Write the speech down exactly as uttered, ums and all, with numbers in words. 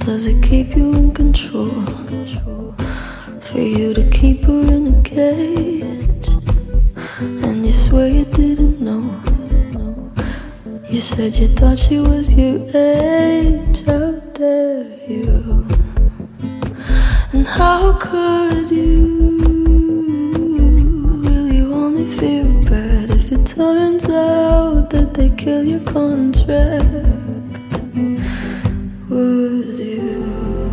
Does it keep you in control? For you to keep her in a cage, and you swear you didn't know. You said you thought she was your age. How dare you? And how could you? Will you only feel bad if it turns out that they kill your contract? Would